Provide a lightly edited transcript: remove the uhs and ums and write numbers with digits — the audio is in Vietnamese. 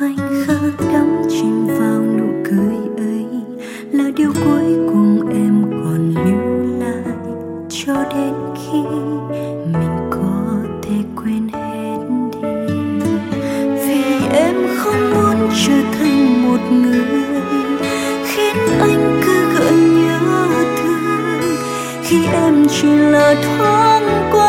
khoảnh khắc đắm chìm vào nụ cười ấy là điều cuối cùng em còn lưu lại, cho đến khi mình có thể quên hết đi. Vì em không muốn trở thành một người khiến anh cứ gợi nhớ thương, khi em chỉ là thoáng qua